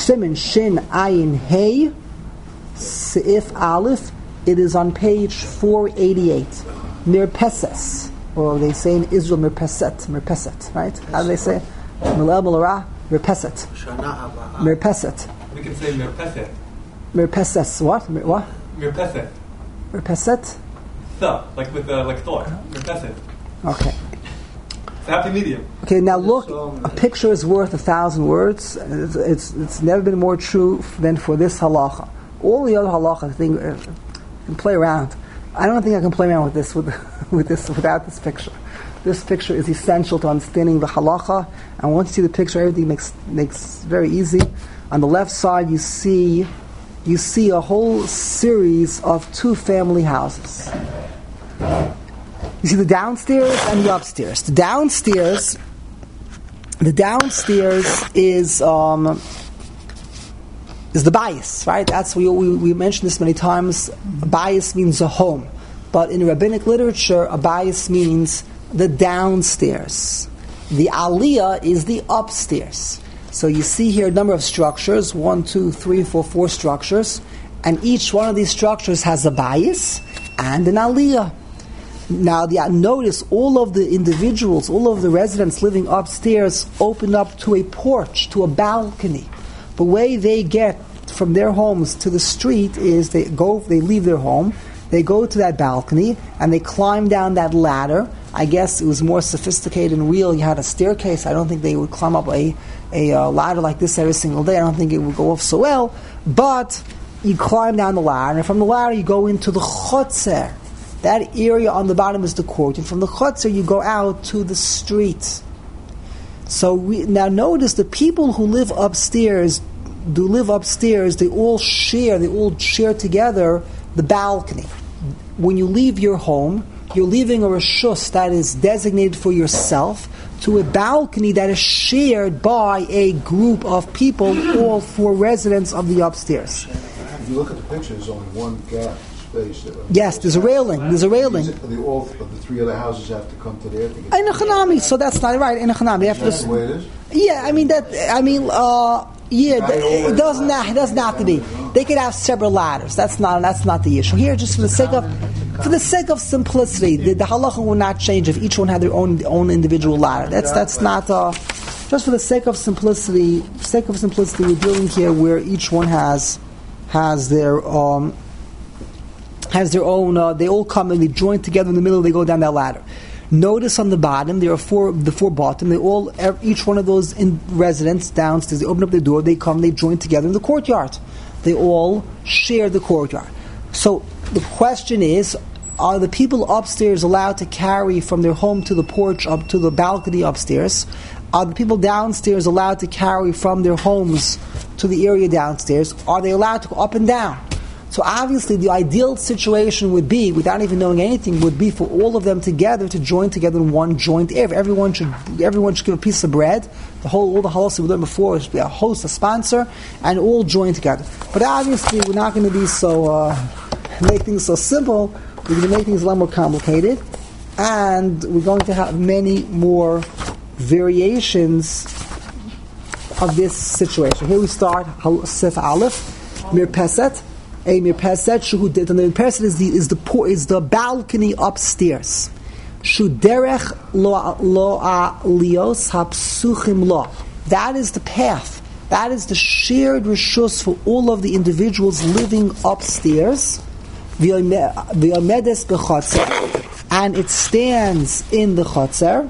Siman Shin Ayin Hey Seif Aleph. It is on page 488. Mirpeses, or they say in Israel Mirpeset, right? How do they say? Milel Milara Mirpeset. Mirpeset. We can say Mirpeset. Mirpeses. What? What? Mirpeset. Mirpeset. Like with like thought. Mirpeset. Okay. It's a happy medium. Okay, now look, a picture is worth 1,000 words. It's never been more true than for this halacha. All the other halacha things can play around. I don't think I can play around with this without this picture. This picture is essential to understanding the halacha, and once you see the picture, everything makes very easy. On the left side, you see a whole series of 2-family houses. You see the downstairs and the upstairs. The downstairs is the bias, right? That's we mentioned this many times. A bias means a home, but in rabbinic literature, a bias means the downstairs. The aliyah is the upstairs. So you see here a number of structures: 1, 2, 3, 4, 4 structures, and each one of these structures has a bias and an aliyah. Now, notice all of the individuals, all of the residents living upstairs open up to a porch, to a balcony. The way they get from their homes to the street is they leave their home, they go to that balcony, and they climb down that ladder. I guess it was more sophisticated and real. You had a staircase. I don't think they would climb up a ladder like this every single day. I don't think it would go off so well. But you climb down the ladder, and from the ladder you go into the chotzer. That area on the bottom is the court, and from the chotzer you go out to the street. So now notice the people who live upstairs, they all share together the balcony. When you leave your home, you're leaving a reshus that is designated for yourself to a balcony that is shared by a group of people, all 4 residents of the upstairs. If you look at the picture, there's only one gap. Yes, there's a railing. All of the 3 other houses have to come to there to get. In a chanami, so that's not right. In a chanami, they have That's the way it is. Yeah, it doesn't have to be. They could have several ladders. That's not the issue here. Just for the sake of simplicity, the halacha will not change if each one had their own individual ladder. That's not. Just for the sake of simplicity, we're dealing here where each one has their own. They all come and they join together in the middle. They go down that ladder. Notice on the bottom there are the 4 bottom. Each one of those residents downstairs. They open up their door. They come. They join together in the courtyard. They all share the courtyard. So the question is: are the people upstairs allowed to carry from their home to the porch up to the balcony upstairs? Are the people downstairs allowed to carry from their homes to the area downstairs? Are they allowed to go up and down? So obviously the ideal situation would be, without even knowing anything, would be for all of them together to join together in one joint area. Everyone should give a piece of bread. All the halachas we learned before should be a host, a sponsor, and all join together. But obviously we're not going to be make things so simple. We're going to make things a lot more complicated, and we're going to have many more variations of this situation. Here we start Sif Aleph, Mirpeset. A mirpeset shuhudet, and the mirpeset is the balcony upstairs. Shuderech lo lios hapsuchim lo. That is the path. That is the shared reshus for all of the individuals living upstairs. V'yomedes b'chotzer, and it stands in the chotzer.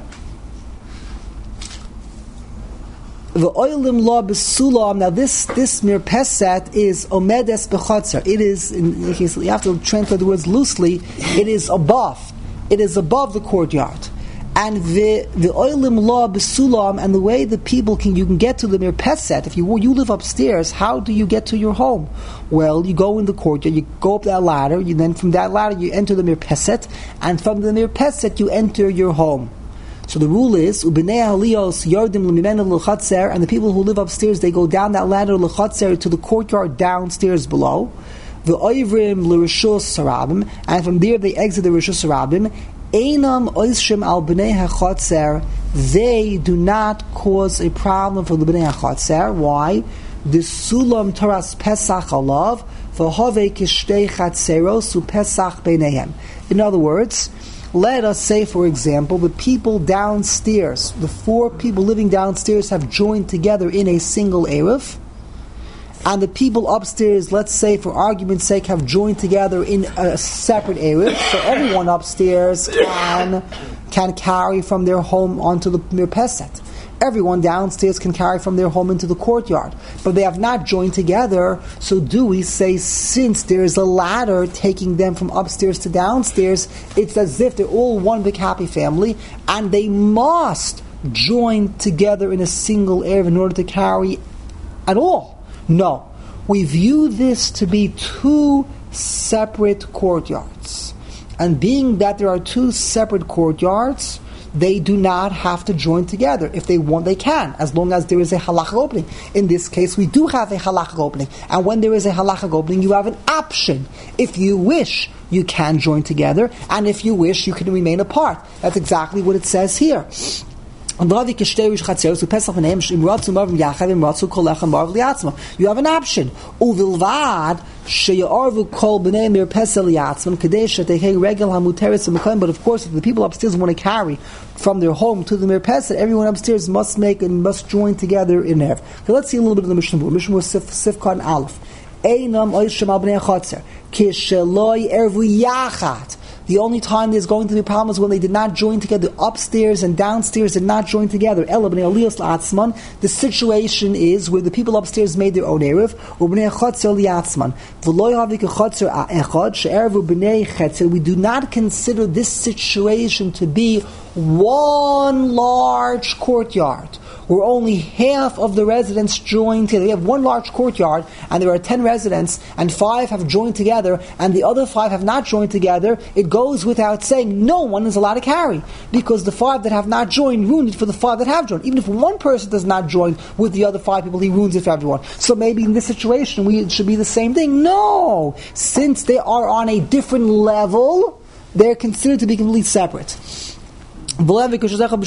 The oilim law besulam. Now this mirpeset is omedes bechotzer. It is, you have to translate the words loosely. It is above. It is above the courtyard. And the oilim law besulam, and the way the people you can get to the mirpeset. If you live upstairs, how do you get to your home? Well, you go in the courtyard. You go up that ladder. Then from that ladder you enter the mirpeset, and from the mirpeset you enter your home. So the rule is, and the people who live upstairs, they go down that ladder to the courtyard downstairs below. And from there they exit the Rishus Harabim. They do not cause a problem for the Bnei HaChatzer. Why? the sulam taras pesach alav v'hove kishtei chatzeros u'pesach beinehem. In other words, let us say, for example, the people downstairs, the 4 people living downstairs have joined together in a single Erev, and the people upstairs, let's say for argument's sake, have joined together in a separate Erev, so everyone upstairs can carry from their home onto the Mirpeset. Everyone downstairs can carry from their home into the courtyard. But they have not joined together, so do we say, since there is a ladder taking them from upstairs to downstairs, it's as if they're all one big happy family, and they must join together in a single Erev in order to carry at all? No. We view this to be 2 separate courtyards. And being that there are 2 separate courtyards, they do not have to join together. If they want, they can, as long as there is a halachic opening. In this case, we do have a halachic opening. And when there is a halachic opening, you have an option. If you wish, you can join together. And if you wish, you can remain apart. That's exactly what it says here. You have an option. Uvilvad sheyarvu kol b'nei mirpesel yatzman kadesh shetehei regel hamuteres v'mekayim. But of course, if the people upstairs want to carry from their home to the mirpesel, everyone upstairs must join together in there. Okay, let's see a little bit of the Mishnah Berurah. Mishnah Berurah Sifkan Aleph. Einam oisham al b'nei chatzer kisheloi ervu yachat. The only time there's going to be problems when they did not join together. Upstairs and downstairs did not join together. The situation is where the people upstairs made their own Erev. We do not consider this situation to be one large courtyard, where only half of the residents join together. We have one large courtyard, and there are 10 residents, and 5 have joined together, and the other 5 have not joined together. It goes without saying, no one is allowed to carry, because the 5 that have not joined ruined it for the 5 that have joined. Even if one person does not join with the other 5 people, he ruins it for everyone. So maybe in this situation, it should be the same thing. No! Since they are on a different level, they're considered to be completely separate. Umayri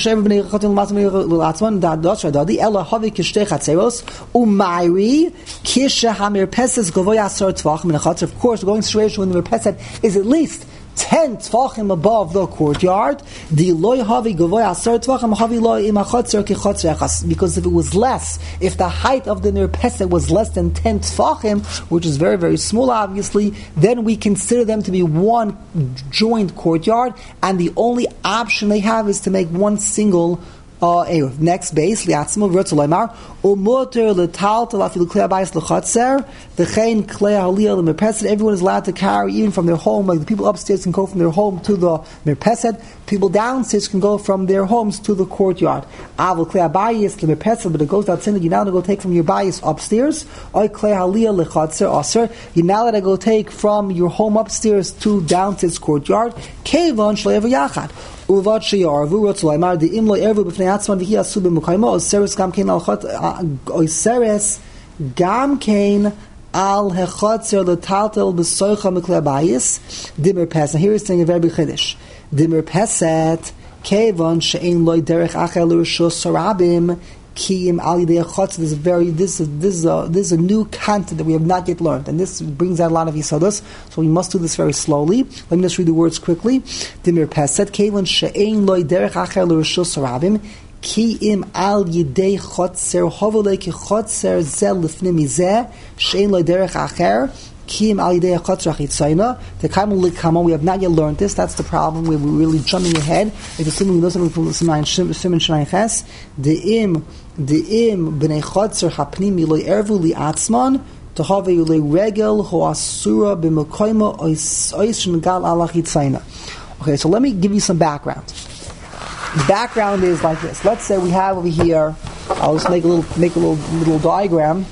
kisha hamir peses govoy asar tvachim in a chatzer. Of course, going situation when the mirpeset is at least 10 tvachim above the courtyard. The loy havi govoy asar tvachim havi loy im chatzer ki chatzer echas. Because if it was less, if the height of the mirpeset was less than 10 tvachim, which is very, very small, obviously, then we consider them to be one joint courtyard, and the only option they have is to make one single next base, liatzmo v'rotzoleimar umoter letaltal afilu klei abayis lechatzer v'chein klei haliyah lemirpeset. Everyone is allowed to carry even from their home. Like the people upstairs can go from their home to the mirpeset. People downstairs can go from their homes to the courtyard. Avol klei abayis lemirpeset, but it goes without saying that you're now going to go take from your bayis upstairs. Oy klei haliyah lechatzer aser. You're now going to go take from your home upstairs to downstairs courtyard. Kevon shleiv yachad. Uvad sheyarvu rotzolaymar the imlo ervu b'fnei atzman v'hi asu b'mukaymo oseres gam kein al chot oseres gam kein al hechatzer letaltel b'soicha miklei abayis dimmer pes. Now here he's saying a very big chiddush. Dimmer peset kevon she'ein loy derech acher l'rishus sarabim kiyim al yidei chotzer. This is a new content that we have not yet learned, and this brings out a lot of yisodos. So we must do this very slowly. Let me just read the words quickly. Dimir peset kevon she'ein loy derech acher l'rishus sarabim kiyim al yidei chotzer hovolei ki chotzer zel lifnei mizeh she'ein loy derech acher. We have not yet learned this. That's the problem. We're really jumping ahead. It's assuming we know something from Siman Shnai Ches. De'im b'nei chotzer hapnimi lo ervu li'atzman tohaveyu le'regel ho'asura b'mekoyma ois shengal alach yitzayna. Okay, so let me give you some background. The background is like this. Let's say we have over here. I'll just make a little diagram.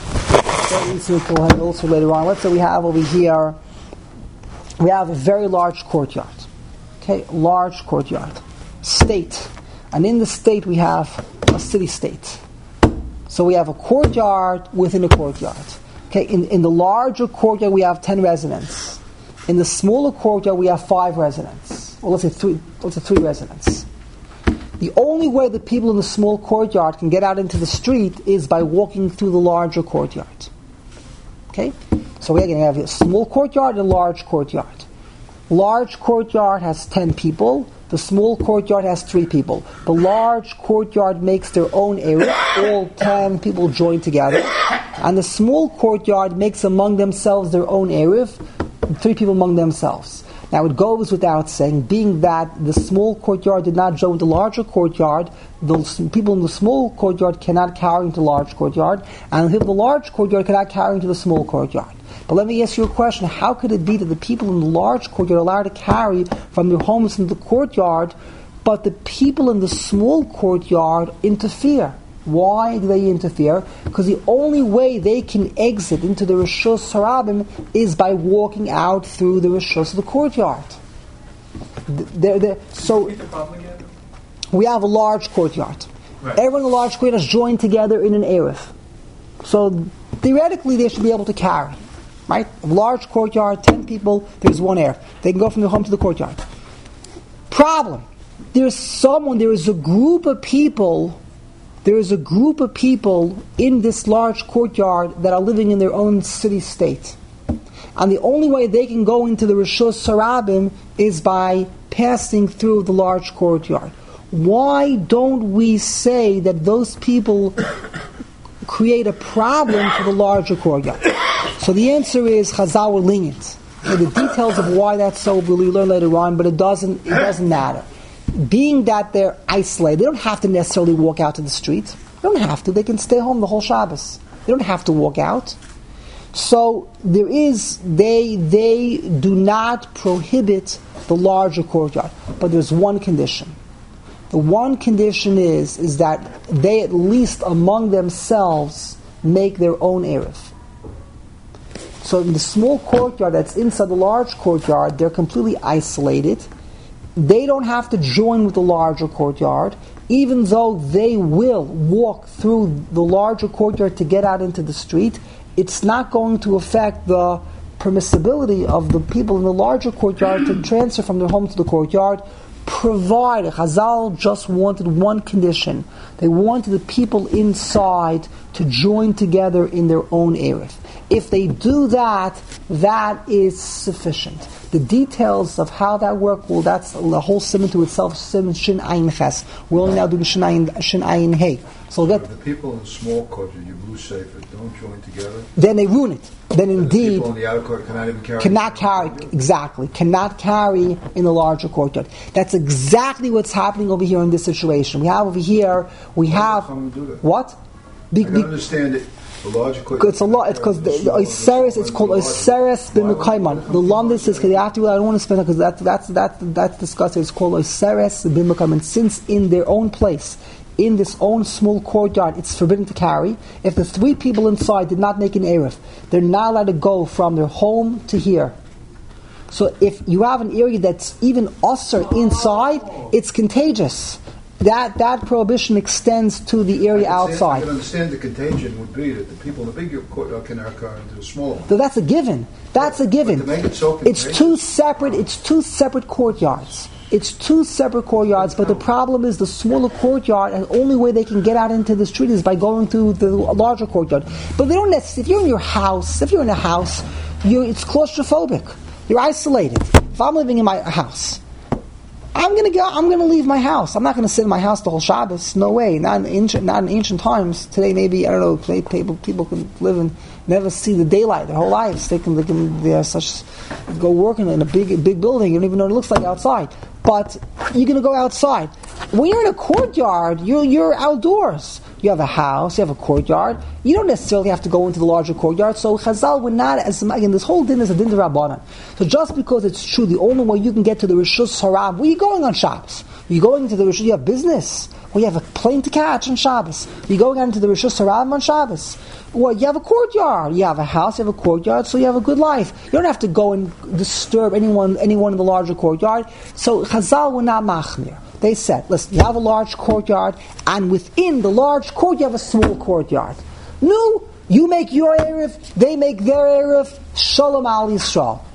Also later on, let's say we have over here, we have a very large courtyard. Okay, large courtyard. State. And in the state we have a city-state. So we have a courtyard within a courtyard. Okay, in the larger courtyard we have 10 residents. In the smaller courtyard we have 5 residents. Or let's say 3 residents. The only way the people in the small courtyard can get out into the street is by walking through the larger courtyard. Okay? So we're going to have a small courtyard and a large courtyard. Large courtyard has 10 people. The small courtyard has 3 people. The large courtyard makes their own area. All 10 people join together. And the small courtyard makes among themselves their own area. 3 people among themselves. Now it goes without saying, being that the small courtyard did not join with the larger courtyard, the people in the small courtyard cannot carry into the large courtyard, and the people in the large courtyard cannot carry into the small courtyard. But let me ask you a question. How could it be that the people in the large courtyard are allowed to carry from their homes into the courtyard, but the people in the small courtyard interfere? Why do they interfere? Because the only way they can exit into the Rishus Harabim is by walking out through the Rishus of the courtyard. So Repeat the problem again? we have a large courtyard. Right. Everyone in the large courtyard is joined together in an Erev. So theoretically they should be able to carry. Right? A large courtyard, 10 people, there's one Erev. They can go from their home to the courtyard. Problem. There is a group of people in this large courtyard that are living in their own city-state. And the only way they can go into the Rishus Harabim is by passing through the large courtyard. Why don't we say that those people create a problem for the larger courtyard? So the answer is Chazal were lenient. So the details of why that's so we'll learn later on, but it doesn't matter. Being that they're isolated, they don't have to necessarily walk out to the street. They don't have to. They can stay home the whole Shabbos. They don't have to walk out. So they do not prohibit the larger courtyard. But there's one condition. The one condition is that they at least among themselves make their own Erev. So in the small courtyard that's inside the large courtyard, they're completely isolated. They don't have to join with the larger courtyard, even though they will walk through the larger courtyard to get out into the street. It's not going to affect the permissibility of the people in the larger courtyard to transfer from their home to the courtyard, provided Chazal just wanted one condition. They wanted the people inside to join together in their own Erev. If they do that, that is sufficient. The details of how that works, well, that's the whole simon to itself, simon Shin Ayin Ches. We'll only now do the Shin Ayin Hey. So If the people in the small courtyard, you lose safer, don't join together. Then they ruin it. Then indeed, the people in the outer court cannot even carry. Cannot carry in the larger courtyard. That's exactly what's happening over here in this situation. We have what? I don't understand it. The larger courtyard. It's a lot. It's because it's called Oseres b'Mekayman. The Londis is because I don't want to spend it because that's discussed. It's called Oseres b'Mekayman. Since in their own place, in this own small courtyard, it's forbidden to carry. If the 3 people inside did not make an Erev, they're not allowed to go from their home to here. So if you have an area that's even usher inside, it's contagious. That prohibition extends to the area outside. I can understand the contagion would be that the people in the bigger courtyard can carry into the smaller one. So that's a given. But to make it so contagious, it's two separate courtyards. It's 2 separate courtyards, but the problem is the smaller courtyard, and the only way they can get out into the street is by going through the larger courtyard. But they don't necessarily, if you're in a house, it's claustrophobic. You're isolated. If I'm living in my house, I'm gonna leave my house. I'm not gonna sit in my house the whole Shabbos. No way. Not in ancient times. Today maybe, I don't know, people can live and never see the daylight their whole lives. They go working in a big building. You don't even know what it looks like outside. But you're going to go outside. When you're in a courtyard, you're outdoors. You have a house, you have a courtyard. You don't necessarily have to go into the larger courtyard. So Chazal would not, again, this whole din is a din de Rabbanan. So just because it's true, the only way you can get to the Rishus Harabim, where are you going on Shabbos? You're going to the Rishus, you have business. Well, you have a plane to catch on Shabbos. You're going out into the Rishus Harabim on Shabbos. Well, you have a courtyard. You have a house, you have a courtyard, so you have a good life. You don't have to go and disturb anyone in the larger courtyard. So Chazal were not machmir. They said, listen, you have a large courtyard, and within the large courtyard you have a small courtyard. No, you make your Erev, they make their Erev, Shalom Al Yisrael.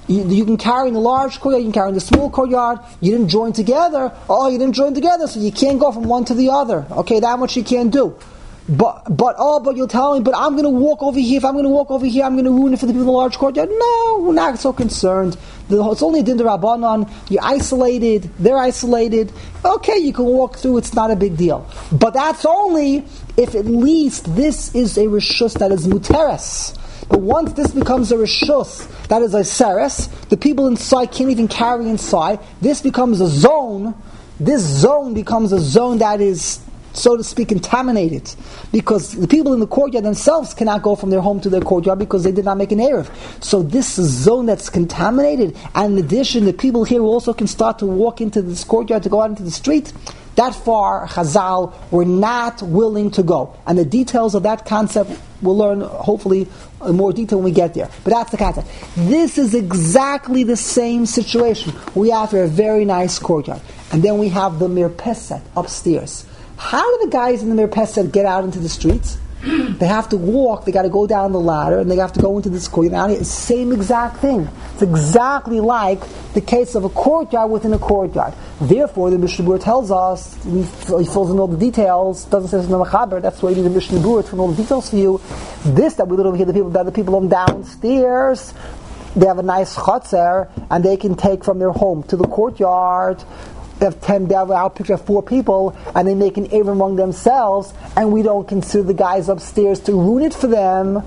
You can carry in the large courtyard, you can carry in the small courtyard. You didn't join together. Oh, you didn't join together, so you can't go from one to the other. Okay, that much you can't do. But you'll tell me, but I'm going to walk over here. If I'm going to walk over here, I'm going to ruin it for the people in the large courtyard. No, we're not so concerned. It's only a din d'Rabbanan. You're isolated. They're isolated. Okay, you can walk through. It's not a big deal. But that's only if at least this is a reshus that is muteres. But once this becomes a reshus that is a seres, the people inside can't even carry inside. This becomes a zone. This zone becomes a zone that is, so to speak, contaminated, because the people in the courtyard themselves cannot go from their home to their courtyard because they did not make an Erev. So this is a zone that's contaminated, and in addition, the people here also can start to walk into this courtyard to go out into the street. That far, Chazal were not willing to go. And the details of that concept we'll learn, hopefully, in more detail when we get there. But that's the concept. This is exactly the same situation. We have a very nice courtyard. And then we have the mirpeset upstairs. How do the guys in the mirpeset get out into the streets? They have to walk, they got to go down the ladder, and they have to go into this courtyard. It's the same exact thing. It's exactly like the case of a courtyard within a courtyard. Therefore, the Mishnah Berurah tells us, he fills in all the details, doesn't say it's in the Mechaber, that's why you need the Mishnah Berurah to all the details for you. This that we live over here, the people on downstairs, they have a nice chotzer, and they can take from their home to the courtyard. They have 10, they have our picture of 4 people, and they make an Erev among themselves, and we don't consider the guys upstairs to ruin it for them.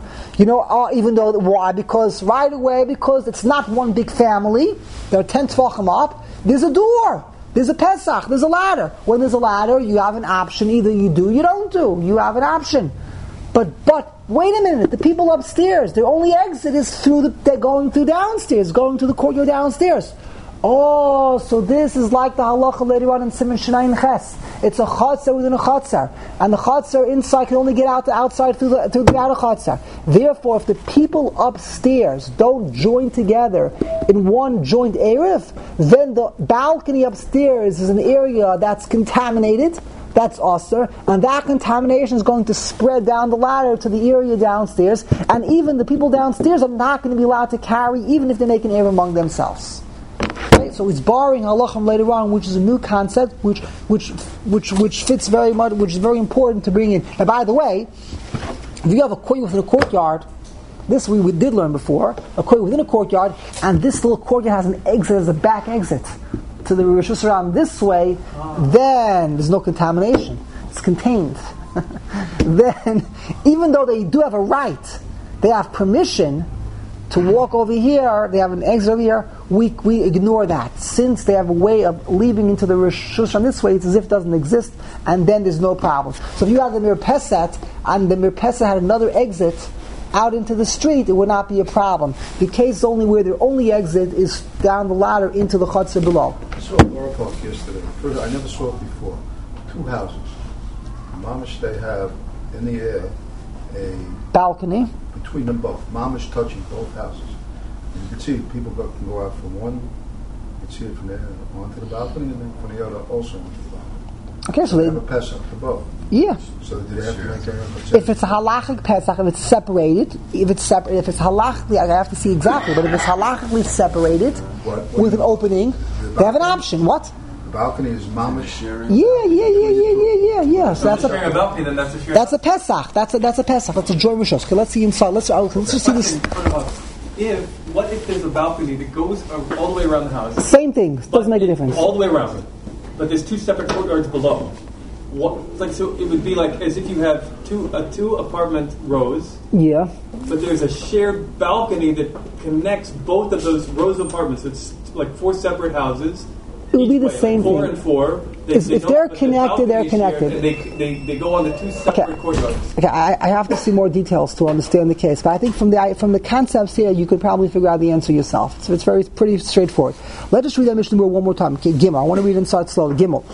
Even though, why? Because right away, because it's not one big family, there are 10 Tvachim up, there's a door, there's a Pesach, there's a ladder. When there's a ladder, you have an option, either you do, you don't do, you have an option. But wait a minute, the people upstairs, their only exit is they're going through downstairs, going to the courtyard downstairs. Oh, so this is like the halacha later on in Siman Shinayin Ches. It's a chatzar within a chatzar, and the chatzar inside can only get out the outside through the outer chatzar. Therefore, if the people upstairs don't join together in one joint erev, then the balcony upstairs is an area that's contaminated. That's usher, and that contamination is going to spread down the ladder to the area downstairs, and even the people downstairs are not going to be allowed to carry, even if they make an erev among themselves. So it's borrowing halachim later on, which is a new concept, which fits very much, which is very important to bring in. And by the way, if you have a courtyard within a courtyard, this we did learn before, a courtyard within a courtyard, and this little courtyard has an exit as a back exit to the Rosh Hashanah this way, then there's no contamination. It's contained. Then, even though they do have a right, they have permission to walk over here, they have an exit over here, we ignore that. Since they have a way of leaving into the Rosh Hashanah this way, it's as if it doesn't exist, and then there's no problem. So if you have the mirpeset, and the mirpeset had another exit out into the street, it would not be a problem. The case is only where their only exit is down the ladder into the chutzner below. I saw a Laura Park yesterday. First, I never saw it before. 2 houses. Mamish, they have in the air a balcony between them both. Mamish touching both houses. And you can see people can go out from one. You can see it from there onto the balcony, and then from the other also onto the balcony. Okay, so they have a Pesach for both. Yeah. So do they have to make a if it's a halachic Pesach, if it's separated, if it's halachically, I have to see exactly, but if it's halachically separated with an opening, they have an option. What? The balcony is mamish. Yeah. So that's sharing a balcony, then that's a sharing. That's a Pesach. That's a Pesach. That's a joy rishos. Okay, let's see inside. Let's just see this. What if there's a balcony that goes all the way around the house? Same thing. Doesn't make a difference. All the way around, but there's 2 separate courtyards below. So it would be like as if you have two apartment rows. Yeah. But there's a shared balcony that connects both of those rows of apartments. It's like 4 separate houses. It would be the same thing. 4 and 4. If they're connected, they're connected. And they go on the 2 separate courtyards. Okay, I have to see more details to understand the case, but I think from the concepts here, you could probably figure out the answer yourself. So it's pretty straightforward. Let us read that Mishnah one more time. Okay, Gimel. I want to read inside slowly. Gimel.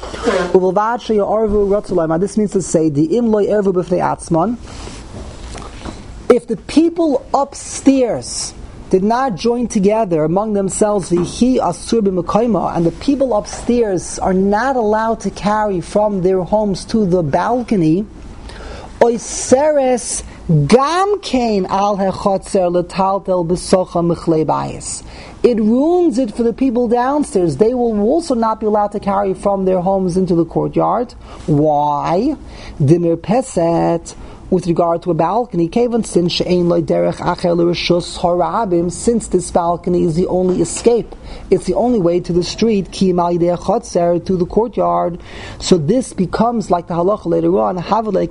This means to say the imloy ervu b'fnei atzman. If the people upstairs did not join together among themselves, and the people upstairs are not allowed to carry from their homes to the balcony, oiseres Gam kain al hechotzer letaltel b'socha michlei bayis. It ruins it for the people downstairs. They will also not be allowed to carry from their homes into the courtyard. Why? Dimir peset. With regard to a balcony, since this balcony is the only escape, it's the only way to the street, to the courtyard. So this becomes like the halacha later on,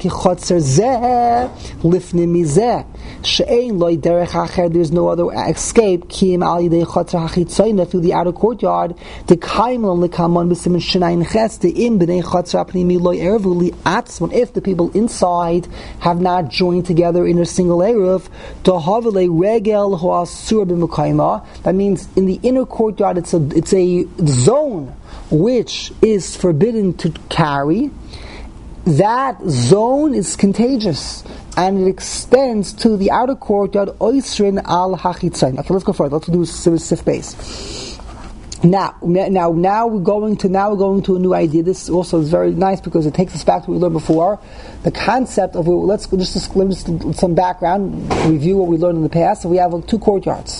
there's no other escape through the outer courtyard. If the people inside have not joined together in a single eruv, that means in the inner courtyard it's a zone which is forbidden to carry. That zone is contagious and it extends to the outer courtyard. Oisrin al hachitzain. Okay, let's go further. Let's do sif base. Now we're going to a new idea. This also is very nice because it takes us back to what we learned before. The concept of let's just some background review what we learned in the past. So we have two courtyards.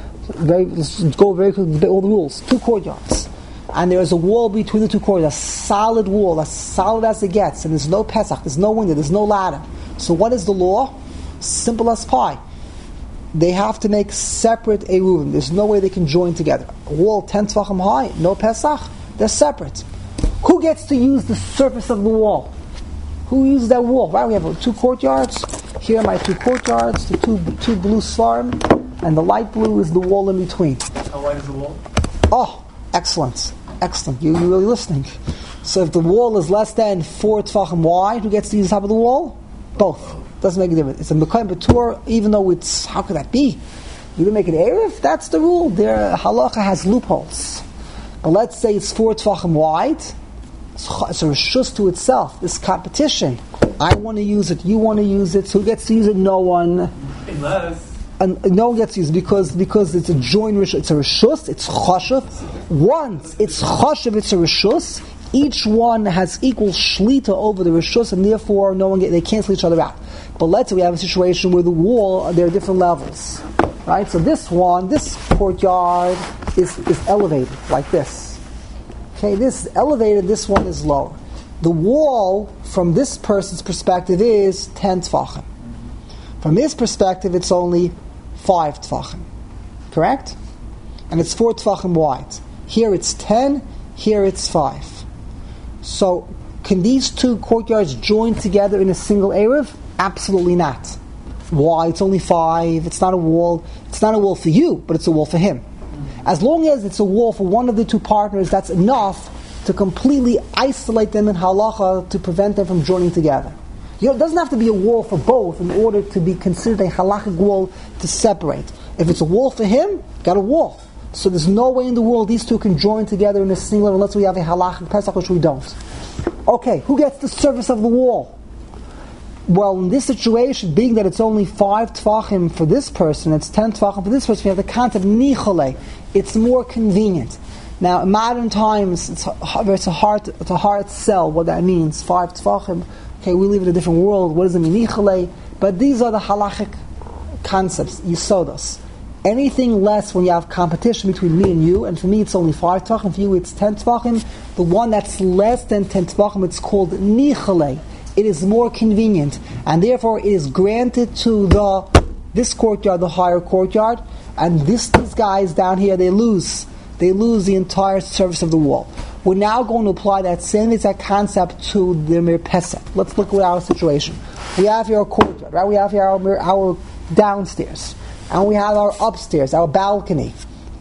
Let's go very quickly. All the rules. Two courtyards, and there is a wall between the two courtyards. A solid wall, as solid as it gets, and there's no pesach, there's no window, there's no ladder. So what is the law? Simple as pie. They have to make separate eruvim. There's no way they can join together. A wall 10 tefachim high, no Pesach, they're separate. Who gets to use the surface of the wall? Who uses that wall? Right, we have two courtyards. Here are my two courtyards, the two blue svarim, and the light blue is the wall in between. How wide is the wall? Oh, excellent. You're really listening. So if the wall is less than 4 tefachim wide, who gets to use the top of the wall? Both. Doesn't make a difference. It's a Mekayim B'Tur, even though it's, how could that be? You don't make an Erev? That's the rule. Their halacha has loopholes. But let's say it's 4 tefachim wide. It's a reshus to itself. This competition. I want to use it. You want to use it. So who gets to use it? No one. And no one gets to use it because it's a joint reshus. It's a reshus. It's chashuv. Once it's chashuv, it's a reshus. Each one has equal shlita over the reshus, and therefore they cancel each other out. But let's say we have a situation where the wall, there are different levels, right? So this courtyard is elevated like this. Okay, this is elevated, this one is lower. The wall, from this person's perspective, is 10 tefachim. From his perspective, it's only 5 tefachim. Correct? And it's 4 tefachim wide. Here it's 10, here it's 5. So, can these two courtyards join together in a single eruv? Absolutely not. Why? It's only 5. It's not a wall. It's not a wall for you, but it's a wall for him. As long as it's a wall for one of the two partners, that's enough to completely isolate them in halacha to prevent them from joining together. It doesn't have to be a wall for both in order to be considered a halachic wall to separate. If it's a wall for him, got a wall. So there's no way in the world these two can join together in a single unless we have a halachic Pesach, which we don't. Okay, who gets the surface of the wall? Well, in this situation, being that it's only 5 tefachim for this person, it's 10 tefachim for this person, we have the concept of nichole. It's more convenient. Now, in modern times, it's a hard sell what that means. 5 tefachim. Okay, we live in a different world. What does it mean, nichole? But these are the halachic concepts, yisodos. Anything less when you have competition between me and you, and for me it's only 5 tefachim, for you it's 10 tefachim. The one that's less than 10 tefachim, it's called nichole. It is more convenient, and therefore it is granted to this courtyard, the higher courtyard, and these guys down here, they lose the entire surface of the wall. We're now going to apply that same exact concept to the mirpeset. Let's look at our situation. We have here our courtyard, right? We have here our downstairs, and we have our upstairs, our balcony,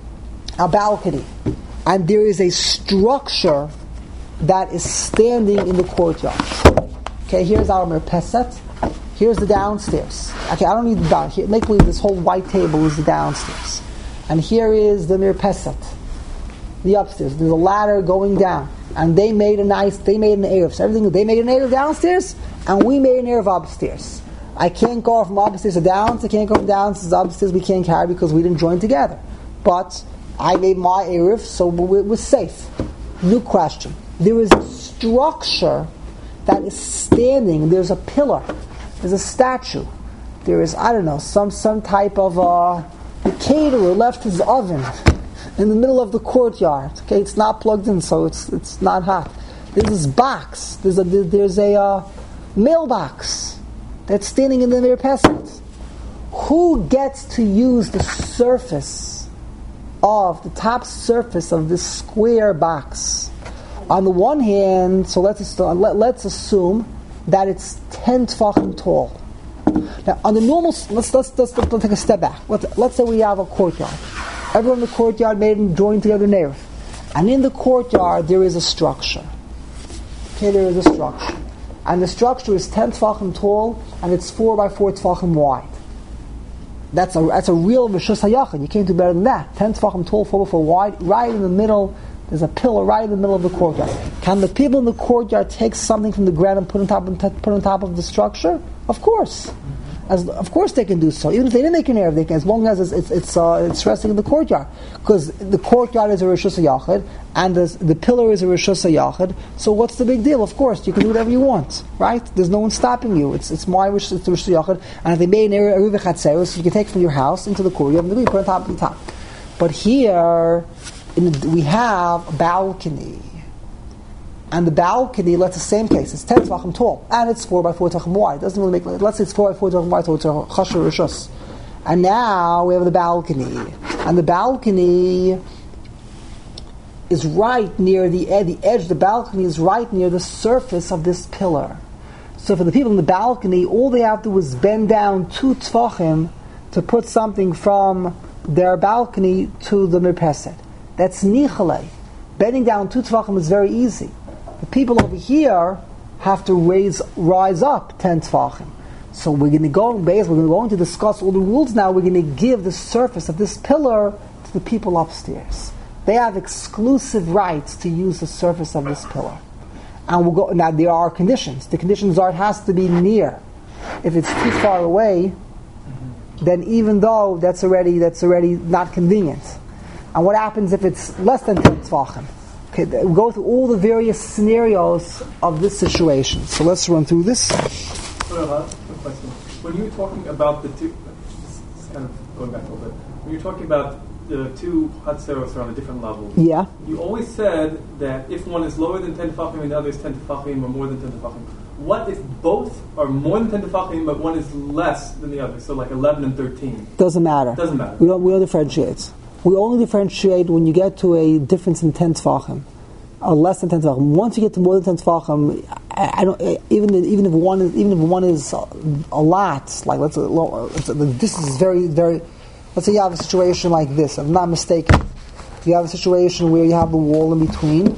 and there is a structure that is standing in the courtyard. Okay, here's our mirpeset. Here's the downstairs. Okay, I don't need the down. Make believe this whole white table is the downstairs, and here is the mirpeset, the upstairs. There's a ladder going down, and they made an eruv. So everything they made an eruv downstairs, and we made an eruv upstairs. I can't go from upstairs to downs. I can't go from downstairs to upstairs. We can't carry because we didn't join together. But I made my eruv, so we're safe. New question. There is a structure that is standing. There's a pillar. There's a statue there is, I don't know, some type of the caterer left his oven in the middle of the courtyard. Okay, it's not plugged in, so it's not hot. There's this box. There's a mailbox that's standing in the Mirpeset. Who gets to use the surface of the top surface of this square box? On the one hand, so let's assume that it's 10 tefachim tall. Now, on the normal, let's take a step back. Let's say we have a courtyard. Everyone in the courtyard made and joined together neir, and in the courtyard there is a structure. Okay, there is a structure, and the structure is 10 tefachim tall, and it's 4 by 4 tefachim wide. That's a real Rishus HaYachid. You can't do better than that. 10 tefachim tall, 4 by 4 wide, right in the middle. There's a pillar right in the middle of the courtyard. Can the people in the courtyard take something from the ground and put on top of the structure? Of course. Of course they can do so. Even if they didn't make an Erev, they can, as long as it's resting in the courtyard. Because the courtyard is a Rishus HaYachid, and the pillar is a Rishus HaYachid, so what's the big deal? Of course, you can do whatever you want, right? There's no one stopping you. It's my Rishus, it's the Rishus HaYachid, and if they made an Erev Chatzeros, you can take from your house into the courtyard, and you put it on top. But here, we have a balcony. And the balcony, let's the same case, it's 10 tefachim tall, and it's 4 by 4 tefachim wide. It doesn't really make, let's say it's 4 by 4 tefachim wide, so it's a chasher rishus. And now we have the balcony. And the balcony is right near the edge of the balcony is right near the surface of this pillar. So for the people in the balcony, all they have to do is bend down 2 tefachim to put something from their balcony to the mirpeset. That's nichale. Bending down 2 tefachim is very easy. The people over here have to rise up 10 tefachim. So we're going to discuss all the rules now. We're going to give the surface of this pillar to the people upstairs. They have exclusive rights to use the surface of this pillar. And we'll go. Now there are conditions. The conditions are it has to be near. If it's too far away, then even though that's already not convenient. And what happens if it's less than 10 tefachim? Okay, we go through all the various scenarios of this situation. So let's run through this. When you were talking about the two, this is kind of going back a little bit. When you're talking about the two hatzeros are on a different level. Yeah. You always said that if one is lower than 10 tefachim and the other is 10 tefachim or more than 10 tefachim. What if both are more than 10 tefachim but one is less than the other? So like 11 and 13. Doesn't matter. We don't differentiate. We only differentiate when you get to a difference in 10 tefachim, or less than 10 tefachim. Once you get to more than 10 tefachim, even if one is a lot, like this is very, very. Let's say you have a situation like this. If I'm not mistaken, you have a situation where you have the wall in between.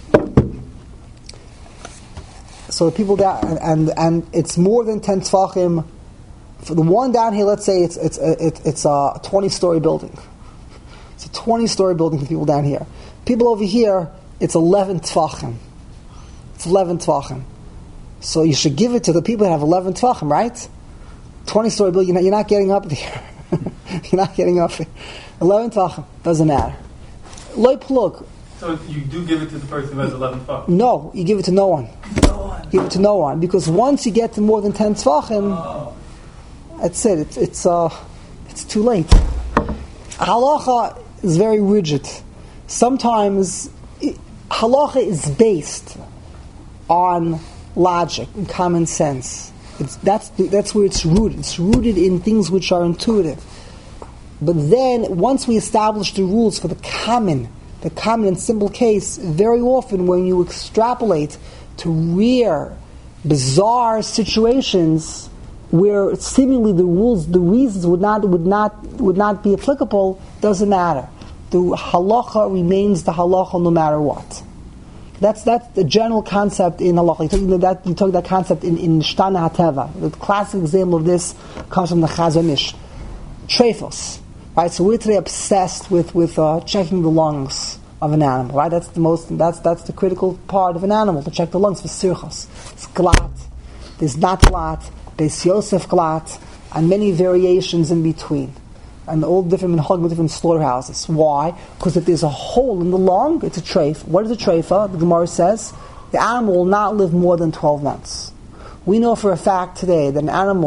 So the people down, and it's more than 10 tefachim. For the one down here, let's say it's a 20-story building. It's a 20-story building for people down here. People over here, it's 11 tefachim. It's 11 tefachim. So you should give it to the people that have 11 tefachim, right? 20-story building, you're not getting up there. You're not getting up there. 11 tefachim, doesn't matter. Loi plug. So you do give it to the person who has 11 tefachim? No, you give it to no one. Give it to no one. Because once you get to more than 10 tefachim, that's it. It's too late. Halacha is very rigid. Sometimes halacha is based on logic and common sense. That's where it's rooted. It's rooted in things which are intuitive. But then, once we establish the rules for the common and simple case, very often when you extrapolate to rare, bizarre situations where seemingly the rules, the reasons would not be applicable, doesn't matter. The halacha remains the halacha no matter what. That's the general concept in halacha. You talk that concept in Shtana HaTeva. The classic example of this comes from the Chazon Ish. Trephos. Right, so we're today obsessed with checking the lungs of an animal. Right, that's the critical part of an animal, to check the lungs for sirchos. It's glat. There's not glat. Beis Yosef glat, and many variations in between, and all different minhagim, different slaughterhouses. Why? Because if there's a hole in the lung, it's a treif. What is a treifa? The Gemara says the animal will not live more than 12 months. We know for a fact today that an animal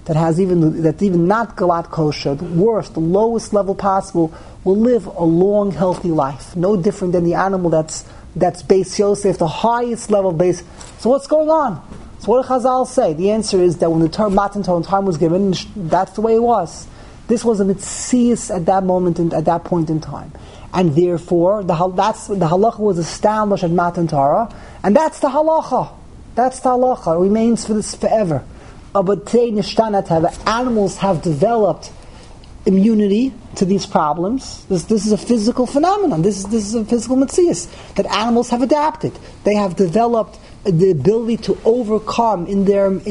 that's even not galat kosher, the worst, the lowest level possible, will live a long, healthy life. No different than the animal that's Beis Yosef, the highest level base. So what's going on? So what do Chazal say? The answer is that when the term Matan Torah time was given, that's the way it was. This was a mitzias at that moment, at that point in time. And therefore, the halacha was established at Matan Torah, and that's the halacha. That's the halacha. It remains for this forever. But today, animals have developed immunity to these problems. This is a physical phenomenon. This is a physical mitzias that animals have adapted. They have developed the ability to overcome in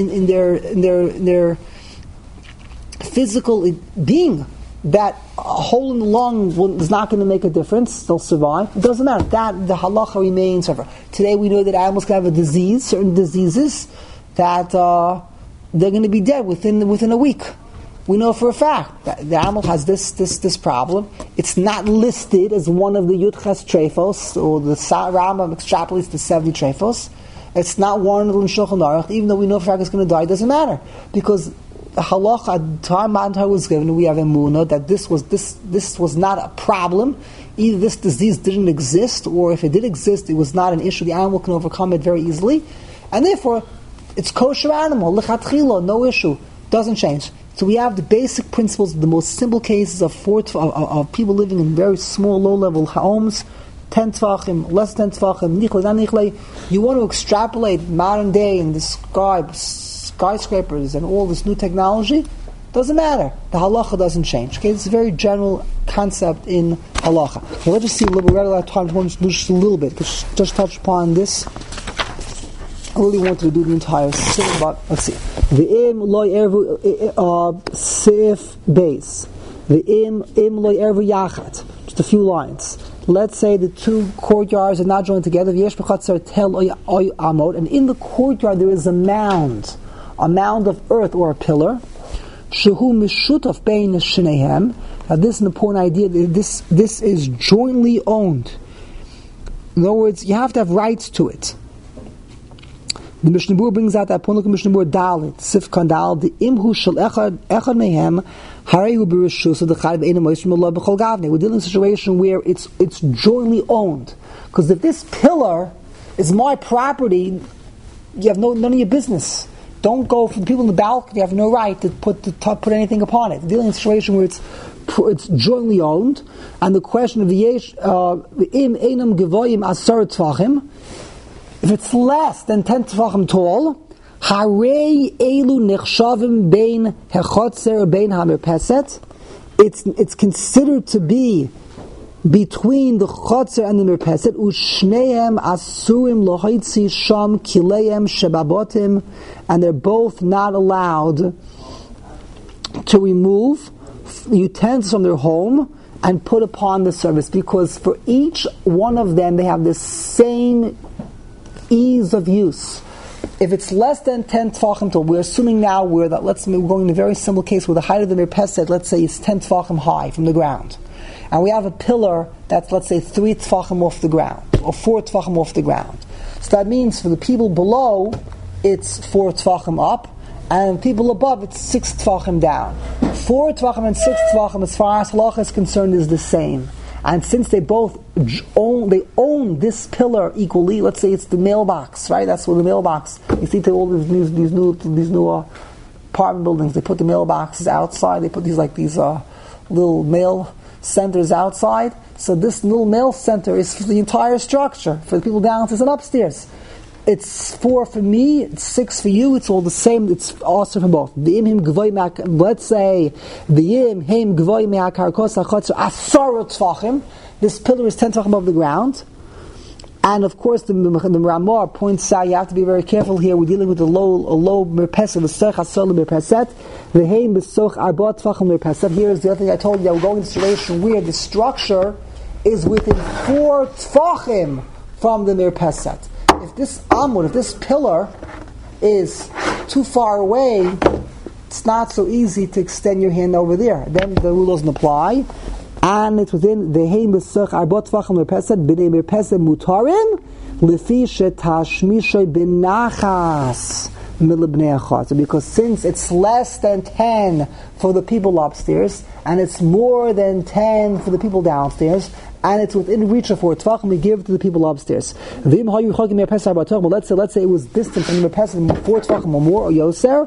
their physical being that a hole in the lung is not going to make a difference. They'll survive. It doesn't matter. That the halacha remains forever. Today we know that animals can have a disease, certain diseases that they're going to be dead within a week. We know for a fact that the animal has this problem. It's not listed as one of the Yudches Trefos, or the Rambam extrapolates to 70 Trefos. It's not one of the Shulchan Aruch. Even though we know for a fact it's going to die, it doesn't matter, because the halacha at the time Matan Torah was given, we have emunah that this was not a problem. Either this disease didn't exist, or if it did exist, it was not an issue. The animal can overcome it very easily, and therefore it's kosher animal, lechatchila, no issue, doesn't change. So we have the basic principles, the most simple cases of people living in very small, low-level homes, 10 tvachim, less 10 tvachim, nichle, not nichle. You want to extrapolate modern day and describe skyscrapers and all this new technology, doesn't matter. The halacha doesn't change. Okay, it's a very general concept in halacha. Now let's just see a little bit. We're out of time. Just a little bit. Just touch upon this. I really wanted to do the entire thing, but let's see. V'im loy ervu seif beis. V'im loy ervu yachat. Just a few lines. Let's say the two courtyards are not joined together. V'yesh b'chatzar tel oy amod, and in the courtyard there is a mound of earth or a pillar. Shehu mishutaf bein shneihem. Now this is an important idea. This is jointly owned. In other words, you have to have rights to it. The Mishnah Berurah brings out that point. Look at Mishnah Berurah Dalit, Sif Kandal, the imhu shel echad mehem, harehu b'rishus, so the chayv einam moishim Allah b'chol gavne. We're dealing with a situation where it's jointly owned. Because if this pillar is my property, you have none of your business. Don't go for the people in the balcony. You have no right to put anything upon it. We're dealing with a situation where it's jointly owned, and the question of the im einam gevoyim asar tvachim. If it's less than 10 tefachim tall, harei elu nechshavim bein hechotzer bein hamirpeset. It's considered to be between the chotzer and the mirpeset. Ushneim asurim lohoitzi sham kileim shebabotim, and they're both not allowed to remove utensils from their home and put upon the service, because for each one of them they have the same ease of use. If it's less than 10 tefachim tall, we're assuming now we're going in a very simple case where the height of the mirpeset, let's say, is 10 tefachim high from the ground, and we have a pillar that's, let's say, 3 tefachim off the ground or 4 tefachim off the ground. So that means for the people below, it's 4 tefachim up, and people above, it's 6 tefachim down. 4 tefachim and 6 tefachim, as far as halacha is concerned, is the same. And since they both own this pillar equally, let's say it's the mailbox, right? That's where the mailbox. You see, all these new apartment buildings, they put the mailboxes outside. They put these little mail centers outside. So this little mail center is for the entire structure, for the people downstairs and upstairs. It's 4 for me, it's 6 for you, it's all the same, it's also for both. Let's say, this pillar is 10 tefachim above the ground. And of course, the Ramah points out, you have to be very careful here, we're dealing with a low mirpeset, Here is the other thing I told you, we're going to a situation where the structure is within 4 tefachim from the mirpeset. If this amud, if this pillar is too far away, it's not so easy to extend your hand over there. Then the rule doesn't apply. And it's within the hein b'sech arbot tvachim mirpeset b'nei mirpeset mutarim lefi shetashmishay b'nachas milibnei achatzer, because since it's less than 10 for the people upstairs, and it's more than 10 for the people downstairs, and it's within reach of 4 tvachim, we give it to the people upstairs. Let's say it was distant from the merpesah 4 tvachim or more, or yoser,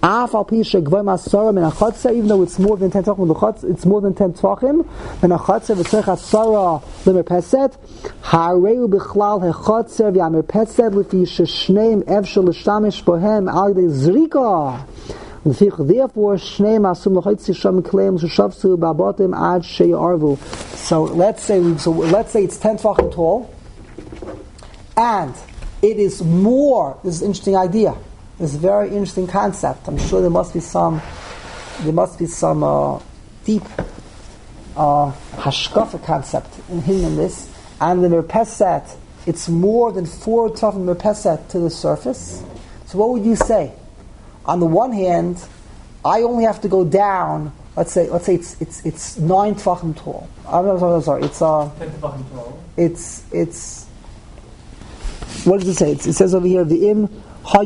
even though it's more than 10 tvachim, it's more than 10 tvachim, then achatzer v'tzorech asara lemerpeset, hareu bichlal hechatzer v'amerpeset lefi sheshneim efshel l'shtamish bohem al yedei zrika. Therefore, shneim asum l'chotzi sham kleim sheshavsu ba'abotim ad sheyarvu. So let's say it's 10 tvachim tall, and it is more. This is an interesting idea. This is a very interesting concept. I'm sure there must be some deep hashkafa concept in this. And the merpeset, it's more than 4 tvachim merpeset to the surface. So what would you say? On the one hand, I only have to go down. Let's say it's 9 tvachim tall. I'm sorry. It's 10 tvachim tall. It's what does it say? It says over here the im. It's 10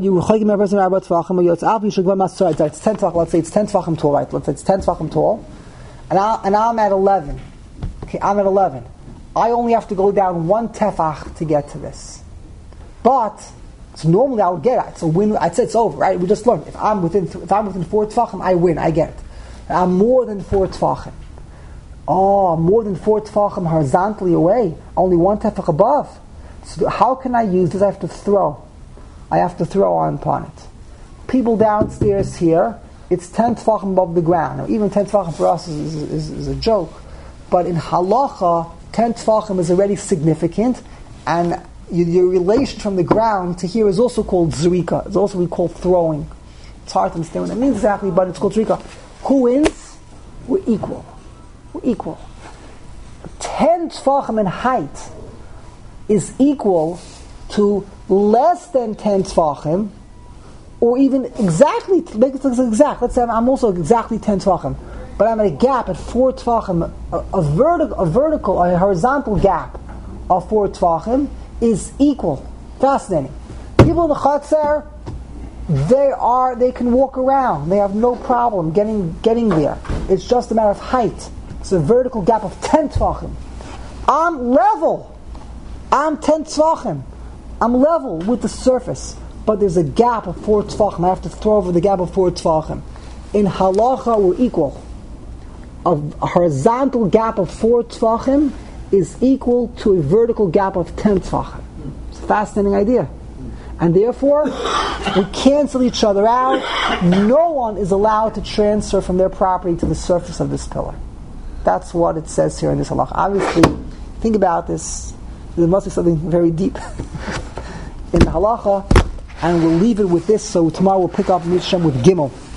tvachim. Let's say it's 10 tvachim tall, right? Let's say it's 10 tvachim tall, and I'm at 11. Okay, I'm at 11. I only have to go down 1 tefach to get to this. But so normally I would get it. So when I'd say it's over, right? We just learned if I'm within 4 tvachim, I win. I get it. I'm more than 4 tvachim. Oh, more than 4 tvachim horizontally away. Only 1 tefach above. So how can I use this? I have to throw on upon it. People downstairs here, it's 10 tvachim above the ground. Now, even 10 tvachim for us is a joke, but in halacha, 10 tvachim is already significant, and your relation from the ground to here is also called zrika. It's also called throwing. It's hard to understand what that means exactly, but it's called zrika. Who wins? We're equal. 10 tvachim in height is equal to less than 10 tvachim, or even exactly, make it exact. Let's say I'm also exactly 10 tvachim, but I'm at a gap at 4 tvachim. A horizontal gap of 4 tvachim is equal. Fascinating. People in the Chatzer, they can walk around. They have no problem getting there. It's just a matter of height. It's a vertical gap of 10 tvachim. I'm level. I'm 10 tvachim. I'm level with the surface, but there's a gap of 4 tvachim. I have to throw over the gap of 4 tvachim. In halacha, we're equal. A horizontal gap of 4 tvachim is equal to a vertical gap of 10 tvachim. It's a fascinating idea. And therefore, we cancel each other out. No one is allowed to transfer from their property to the surface of this pillar. That's what it says here in this halacha. Obviously, think about this. There must be something very deep in the halacha, and we'll leave it with this. So tomorrow we'll pick up Mitzvah with Gimel.